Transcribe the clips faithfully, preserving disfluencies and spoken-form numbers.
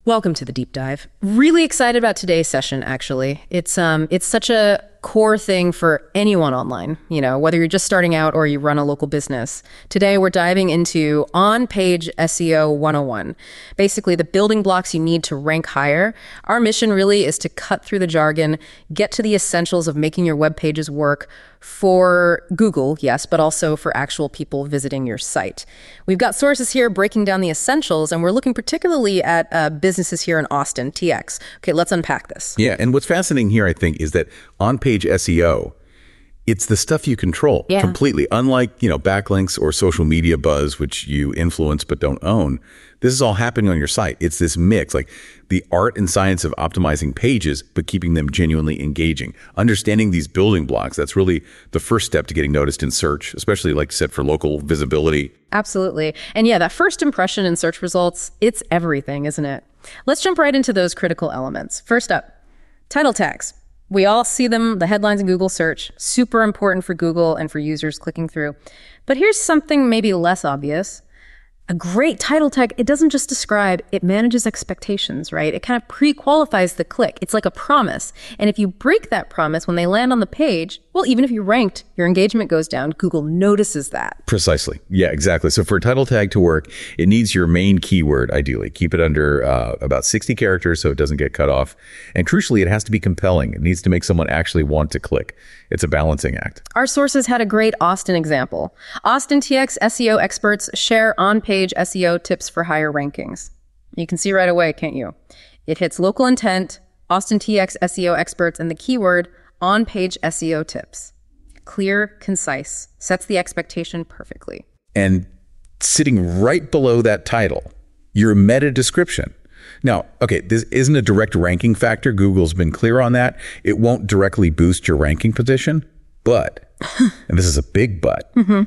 Welcome to the deep dive. Really excited about today's session, actually. It's um it's such a core thing for anyone online, you know, whether you're just starting out or you run a local business. Today, we're diving into on-page S E O one oh one, basically the building blocks you need to rank higher. Our mission really is to cut through the jargon, get to the essentials of making your web pages work for Google, yes, but also for actual people visiting your site. We've got sources here breaking down the essentials, and we're looking particularly at uh, businesses here in Austin, T X. Okay, let's unpack this. Yeah, and what's fascinating here, I think, is that on-page S E O, it's the stuff you control yeah. completely. Unlike, you know, backlinks or social media buzz, which you influence but don't own. This is all happening on your site. It's this mix, like the art and science of optimizing pages, but keeping them genuinely engaging. Understanding these building blocks, that's really the first step to getting noticed in search, especially, like you said, for local visibility. Absolutely. And yeah, that first impression in search results, it's everything, isn't it? Let's jump right into those critical elements. First up, title tags. We all see them, the headlines in Google search, super important for Google and for users clicking through. But here's something maybe less obvious. A great title tag, it doesn't just describe, it manages expectations, right? It kind of pre-qualifies the click. It's like a promise. And if you break that promise when they land on the page, well, even if you ranked, your engagement goes down. Google notices that. Precisely. Yeah, exactly. So for a title tag to work, it needs your main keyword, ideally. Keep it under uh, about sixty characters so it doesn't get cut off. And crucially, it has to be compelling. It needs to make someone actually want to click. It's a balancing act. Our sources had a great Austin example. Austin T X S E O experts share on-page S E O tips for higher rankings. You can see right away, can't you? It hits local intent, Austin T X S E O experts, and the keyword on-page S E O tips. Clear, concise, sets the expectation perfectly. And sitting right below that title, your meta description. Now, okay, this isn't a direct ranking factor. Google's been clear on that. It won't directly boost your ranking position, but, and this is a big but, mm-hmm.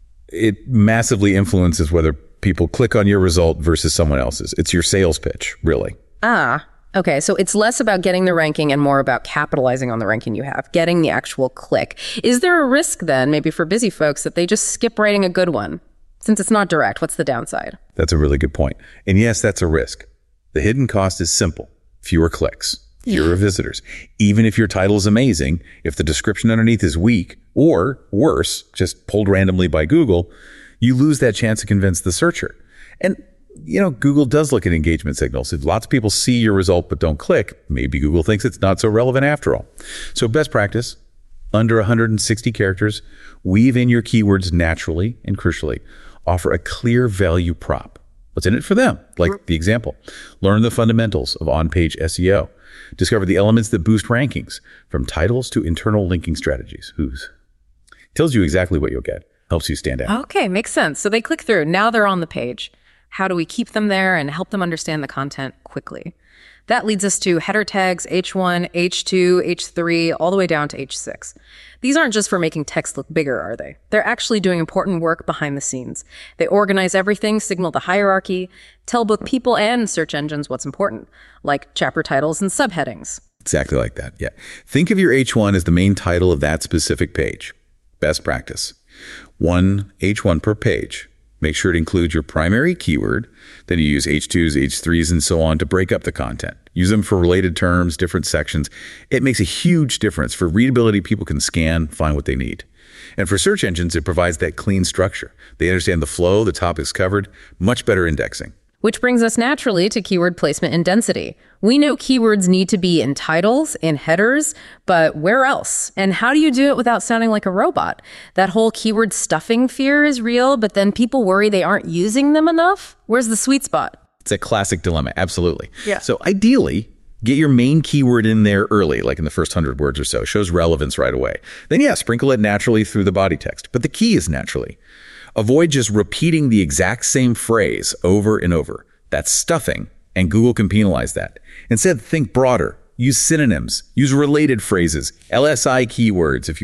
it massively influences whether people click on your result versus someone else's. It's your sales pitch, really. Ah, okay. So it's less about getting the ranking and more about capitalizing on the ranking you have, getting the actual click. Is there a risk then, maybe for busy folks, that they just skip writing a good one? Since it's not direct, what's the downside? That's a really good point. And yes, that's a risk. The hidden cost is simple. Fewer clicks, fewer yeah. visitors. Even if your title is amazing, if the description underneath is weak, or worse, just pulled randomly by Google, you lose that chance to convince the searcher. And, you know, Google does look at engagement signals. If lots of people see your result but don't click, maybe Google thinks it's not so relevant after all. So best practice, under one hundred sixty characters, weave in your keywords naturally and crucially. Offer a clear value prop. What's in it for them? Like the example. Learn the fundamentals of on-page S E O. Discover the elements that boost rankings, from titles to internal linking strategies. Who's? Tells you exactly what you'll get. Helps you stand out. Okay, makes sense. So they click through. Now they're on the page. How do we keep them there and help them understand the content quickly? That leads us to header tags, H one, H two, H three, all the way down to H six. These aren't just for making text look bigger, are they? They're actually doing important work behind the scenes. They organize everything, signal the hierarchy, tell both people and search engines what's important, like chapter titles and subheadings. Exactly like that, yeah. Think of your H one as the main title of that specific page. Best practice. One H one per page. Make sure it includes your primary keyword. Then you use H twos, H threes, and so on to break up the content. Use them for related terms, different sections. It makes a huge difference. For readability, people can scan, find what they need. And for search engines, it provides that clean structure. They understand the flow, the topics covered, much better indexing. Which brings us naturally to keyword placement and density. We know keywords need to be in titles, in headers, but where else? And how do you do it without sounding like a robot? That whole keyword stuffing fear is real, but then people worry they aren't using them enough. Where's the sweet spot? It's a classic dilemma, absolutely. Yeah. So ideally, get your main keyword in there early, like in the first hundred words or so. Shows relevance right away. Then yeah, sprinkle it naturally through the body text. But the key is naturally. Avoid just repeating the exact same phrase over and over. That's stuffing, and Google can penalize that. Instead, think broader. Use synonyms. Use related phrases. L S I keywords if you want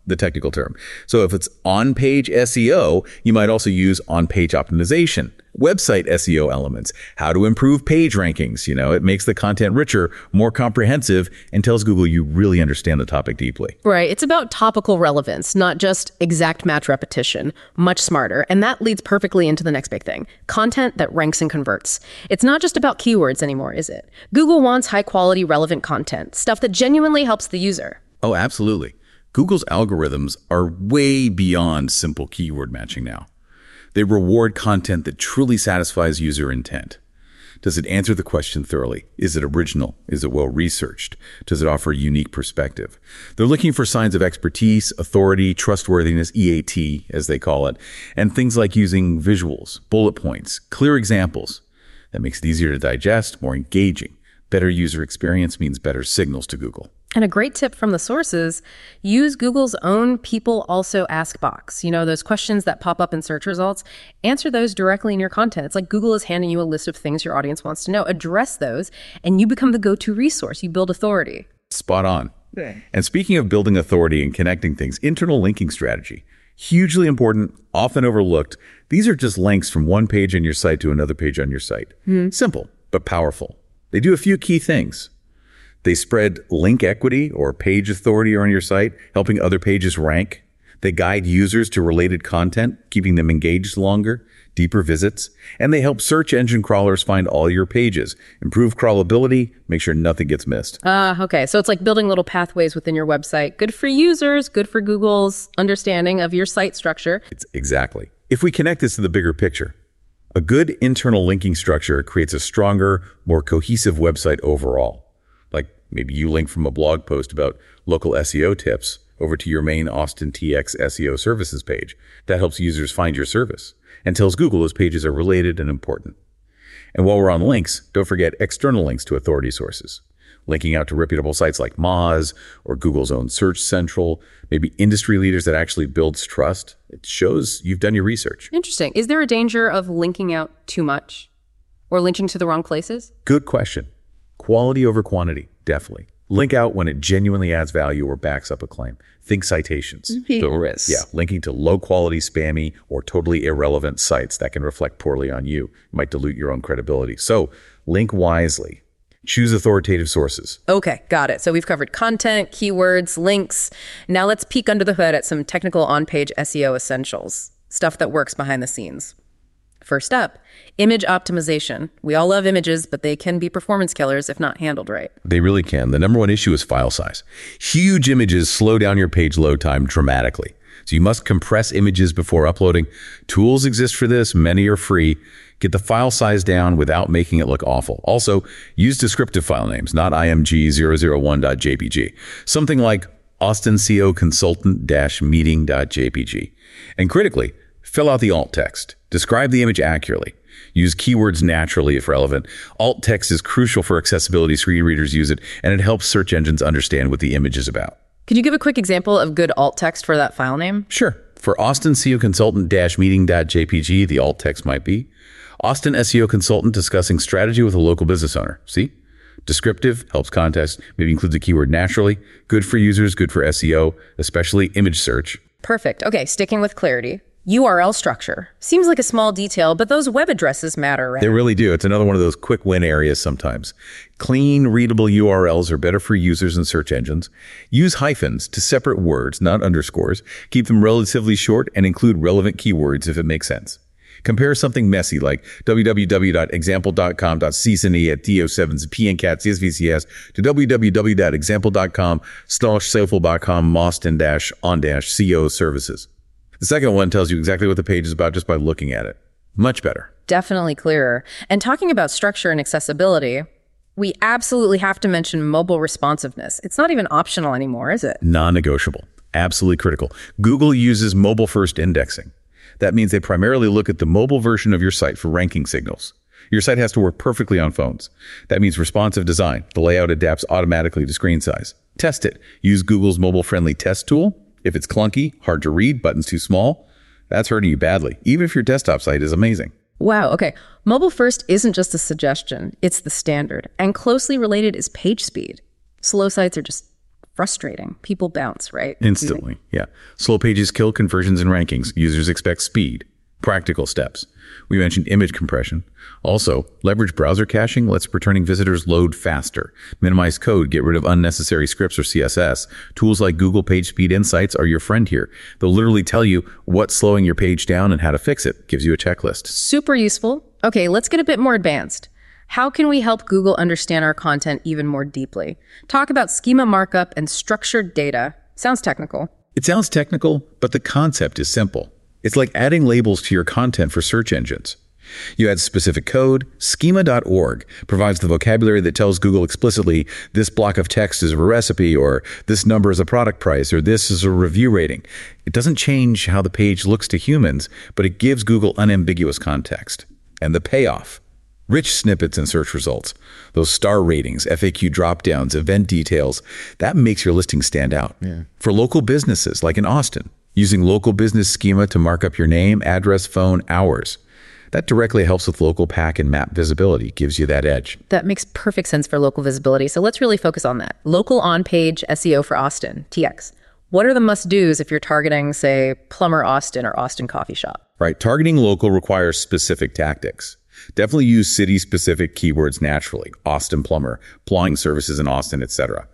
the technical term. So if it's on-page S E O, you might also use on-page optimization, website S E O elements, how to improve page rankings. You know, it makes the content richer, more comprehensive, and tells Google you really understand the topic deeply. Right. It's about topical relevance, not just exact match repetition. Much smarter. And that leads perfectly into the next big thing, content that ranks and converts. It's not just about keywords anymore, is it? Google wants high-quality, relevant content, stuff that genuinely helps the user. Oh, absolutely. Google's algorithms are way beyond simple keyword matching now. They reward content that truly satisfies user intent. Does it answer the question thoroughly? Is it original? Is it well-researched? Does it offer a unique perspective? They're looking for signs of expertise, authority, trustworthiness, E A T, as they call it, and things like using visuals, bullet points, clear examples. That makes it easier to digest, more engaging. Better user experience means better signals to Google. And a great tip from the sources, use Google's own People Also Ask box. You know, those questions that pop up in search results, answer those directly in your content. It's like Google is handing you a list of things your audience wants to know. Address those, and you become the go-to resource. You build authority. Spot on. Yeah. And speaking of building authority and connecting things, internal linking strategy. Hugely important, often overlooked. These are just links from one page on your site to another page on your site. Mm. Simple, but powerful. They do a few key things. They spread link equity or page authority on your site, helping other pages rank. They guide users to related content, keeping them engaged longer, deeper visits. And they help search engine crawlers find all your pages, improve crawlability, make sure nothing gets missed. Ah, uh, okay. So it's like building little pathways within your website. Good for users, good for Google's understanding of your site structure. It's exactly. If we connect this to the bigger picture, a good internal linking structure creates a stronger, more cohesive website overall. Like maybe you link from a blog post about local S E O tips over to your main Austin T X S E O services page. That helps users find your service and tells Google those pages are related and important. And while we're on links, don't forget external links to authority sources. Linking out to reputable sites like Moz or Google's own Search Central, maybe industry leaders that actually builds trust. It shows you've done your research. Interesting. Is there a danger of linking out too much or linking to the wrong places? Good question. Quality over quantity, definitely. Link out when it genuinely adds value or backs up a claim. Think citations. The risk. Yeah, linking to low-quality, spammy, or totally irrelevant sites that can reflect poorly on you might dilute your own credibility. So link wisely. Choose authoritative sources. Okay, got it. So we've covered content, keywords, links. Now let's peek under the hood at some technical on-page S E O essentials, stuff that works behind the scenes. First up, image optimization. We all love images, but they can be performance killers if not handled right. They really can. The number one issue is file size. Huge images slow down your page load time dramatically. So you must compress images before uploading. Tools exist for this. Many are free. Get the file size down without making it look awful. Also, use descriptive file names, not I M G zero zero one dot J P G. Something like Austin C O Consultant meeting dot J P G. And critically, fill out the alt text. Describe the image accurately. Use keywords naturally if relevant. Alt text is crucial for accessibility. Screen readers use it, and it helps search engines understand what the image is about. Could you give a quick example of good alt text for that file name? Sure. For Austin C O Consultant meeting dot J P G, the alt text might be Austin S E O Consultant discussing strategy with a local business owner. See? Descriptive, helps context, maybe includes a keyword naturally. Good for users, good for S E O, especially image search. Perfect. Okay, sticking with clarity. U R L structure. Seems like a small detail, but those web addresses matter, right? They really do. It's another one of those quick win areas sometimes. Clean, readable U R Ls are better for users and search engines. Use hyphens to separate words, not underscores. Keep them relatively short and include relevant keywords if it makes sense. Compare something messy like w w w dot example dot com dot c s n e at d o sevens p n cat c s v c s to w w w dot example dot com slash safel dot com moston dash on dash c o services. The second one tells you exactly what the page is about just by looking at it. Much better. Definitely clearer. And talking about structure and accessibility, we absolutely have to mention mobile responsiveness. It's not even optional anymore, is it? Non-negotiable. Absolutely critical. Google uses mobile-first indexing. That means they primarily look at the mobile version of your site for ranking signals. Your site has to work perfectly on phones. That means responsive design. The layout adapts automatically to screen size. Test it. Use Google's mobile-friendly test tool. If it's clunky, hard to read, buttons too small, that's hurting you badly, even if your desktop site is amazing. Wow, okay. Mobile first isn't just a suggestion, it's the standard. And closely related is page speed. Slow sites are just frustrating. People bounce, right? Instantly, yeah. Slow pages kill conversions and rankings. Users expect speed. Practical steps. We mentioned image compression. Also, leverage browser caching lets returning visitors load faster. Minimize code, get rid of unnecessary scripts or C S S. Tools like Google PageSpeed Insights are your friend here. They'll literally tell you what's slowing your page down and how to fix it. Gives you a checklist. Super useful. Okay, let's get a bit more advanced. How can we help Google understand our content even more deeply? Talk about schema markup and structured data. Sounds technical. It sounds technical, but the concept is simple. It's like adding labels to your content for search engines. You add specific code. Schema dot org provides the vocabulary that tells Google explicitly this block of text is a recipe, or this number is a product price, or this is a review rating. It doesn't change how the page looks to humans, but it gives Google unambiguous context. And the payoff. Rich snippets in search results. Those star ratings, F A Q dropdowns, event details, that makes your listing stand out. Yeah. For local businesses, like in Austin, using local business schema to mark up your name, address, phone, hours. That directly helps with local pack and map visibility, gives you that edge. That makes perfect sense for local visibility. So let's really focus on that. Local on-page S E O for Austin, T X. What are the must-dos if you're targeting, say, Plumber Austin or Austin Coffee Shop? Right. Targeting local requires specific tactics. Definitely use city-specific keywords naturally. Austin Plumber, plumbing services in Austin, et cetera.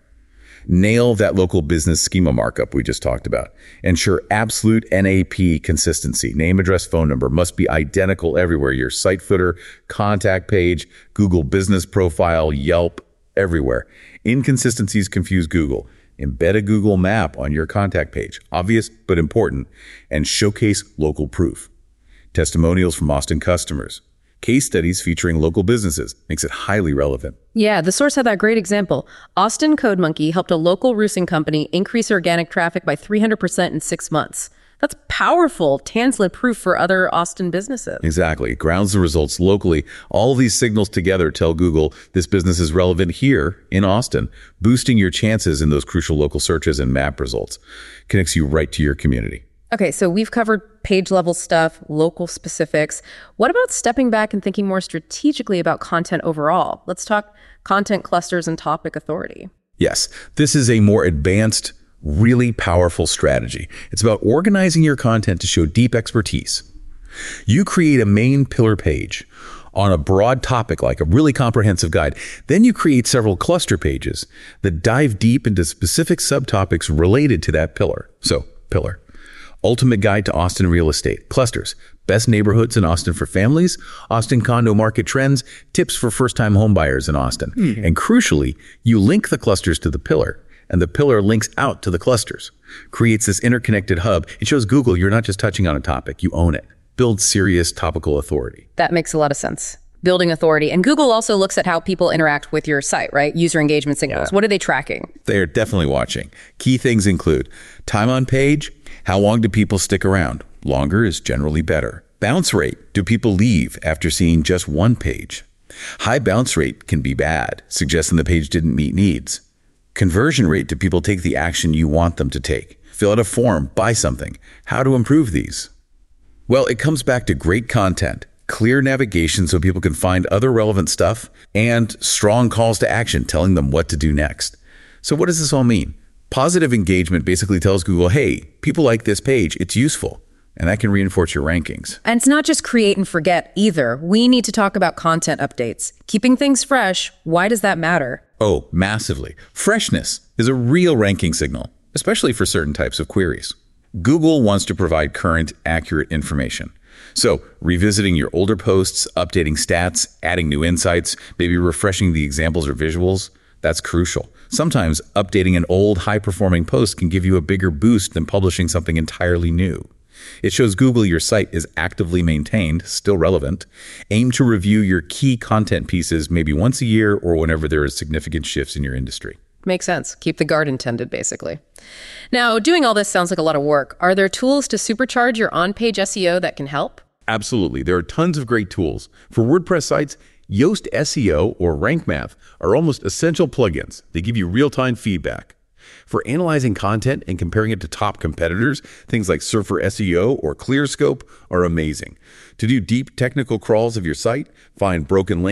Nail that local business schema markup we just talked about. Ensure absolute N A P consistency. Name, address, phone number must be identical everywhere. Your site footer, contact page, Google business profile, Yelp, everywhere. Inconsistencies confuse Google. Embed a Google map on your contact page. Obvious, but important. And showcase local proof. Testimonials from Austin customers. Case studies featuring local businesses makes it highly relevant. Yeah, the source had that great example. Austin Code Monkey helped a local roofing company increase organic traffic by three hundred percent in six months. That's powerful, tangible proof for other Austin businesses. Exactly. It grounds the results locally. All these signals together tell Google this business is relevant here in Austin, boosting your chances in those crucial local searches and map results. Connects you right to your community. Okay, so we've covered page level stuff, local specifics. What about stepping back and thinking more strategically about content overall? Let's talk content clusters and topic authority. Yes, this is a more advanced, really powerful strategy. It's about organizing your content to show deep expertise. You create a main pillar page on a broad topic like a really comprehensive guide. Then you create several cluster pages that dive deep into specific subtopics related to that pillar. So, pillar. Ultimate Guide to Austin Real Estate. Clusters. Best neighborhoods in Austin for families. Austin condo market trends. Tips for first-time homebuyers in Austin. Mm-hmm. And crucially, you link the clusters to the pillar, and the pillar links out to the clusters. Creates this interconnected hub. It shows Google you're not just touching on a topic, you own it. Build serious topical authority. That makes a lot of sense. Building authority. And Google also looks at how people interact with your site, right? User engagement signals. Yeah. What are they tracking? They are definitely watching. Key things include time on page. How long do people stick around? Longer is generally better. Bounce rate. Do people leave after seeing just one page? High bounce rate can be bad, suggesting the page didn't meet needs. Conversion rate. Do people take the action you want them to take? Fill out a form, buy something. How to improve these? Well, it comes back to great content, clear navigation so people can find other relevant stuff, and strong calls to action telling them what to do next. So what does this all mean? Positive engagement basically tells Google, hey, people like this page, it's useful, and that can reinforce your rankings. And it's not just create and forget either. We need to talk about content updates. Keeping things fresh, why does that matter? Oh, massively. Freshness is a real ranking signal, especially for certain types of queries. Google wants to provide current, accurate information. So revisiting your older posts, updating stats, adding new insights, maybe refreshing the examples or visuals, that's crucial. Sometimes updating an old, high-performing post can give you a bigger boost than publishing something entirely new. It shows Google your site is actively maintained, still relevant. Aim to review your key content pieces maybe once a year or whenever there are significant shifts in your industry. Makes sense. Keep the garden tended, basically. Now, doing all this sounds like a lot of work. Are there tools to supercharge your on-page S E O that can help? Absolutely. There are tons of great tools. For WordPress sites, Yoast S E O or Rank Math are almost essential plugins. They give you real-time feedback. For analyzing content and comparing it to top competitors, things like Surfer S E O or ClearScope are amazing. To do deep technical crawls of your site, find broken links,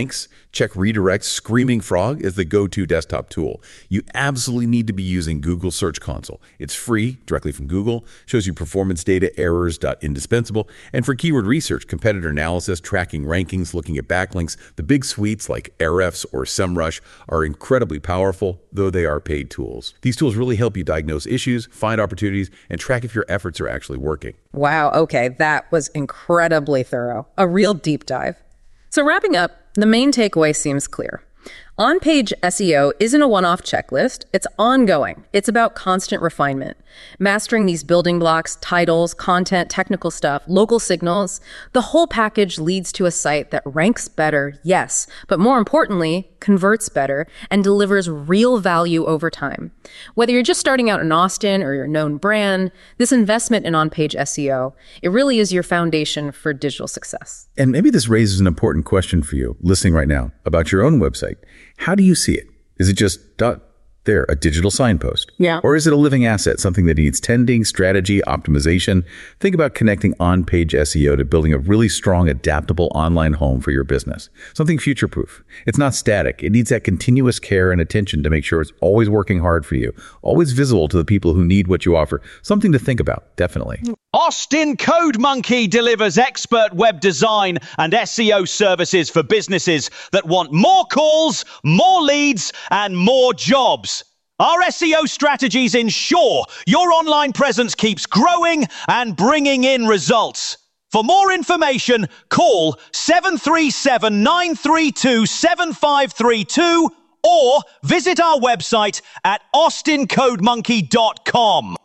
Check Redirect. Screaming Frog is the go-to desktop tool. You absolutely need to be using Google Search Console. It's free, directly from Google, shows you performance data, errors, indispensable, and for keyword research, competitor analysis, tracking rankings, looking at backlinks. The big suites like Ahrefs or SEMrush are incredibly powerful, though they are paid tools. These tools really help you diagnose issues, find opportunities, and track if your efforts are actually working. Wow, okay, that was incredibly thorough. A real deep dive. So wrapping up, the main takeaway seems clear. On-page S E O isn't a one-off checklist. It's ongoing. It's about constant refinement. Mastering these building blocks, titles, content, technical stuff, local signals, the whole package leads to a site that ranks better, yes, but more importantly, converts better and delivers real value over time. Whether you're just starting out in Austin or you're a known brand, this investment in on-page S E O, it really is your foundation for digital success. And maybe this raises an important question for you listening right now about your own website. How do you see it? Is it just dot there, a digital signpost? Yeah. Or is it a living asset, something that needs tending, strategy, optimization? Think about connecting on-page S E O to building a really strong, adaptable online home for your business. Something future-proof. It's not static. It needs that continuous care and attention to make sure it's always working hard for you, always visible to the people who need what you offer. Something to think about, definitely. Austin Code Monkey delivers expert web design and S E O services for businesses that want more calls, more leads, and more jobs. Our S E O strategies ensure your online presence keeps growing and bringing in results. For more information, call seven three seven, nine three two, seven five three two or visit our website at austin code monkey dot com.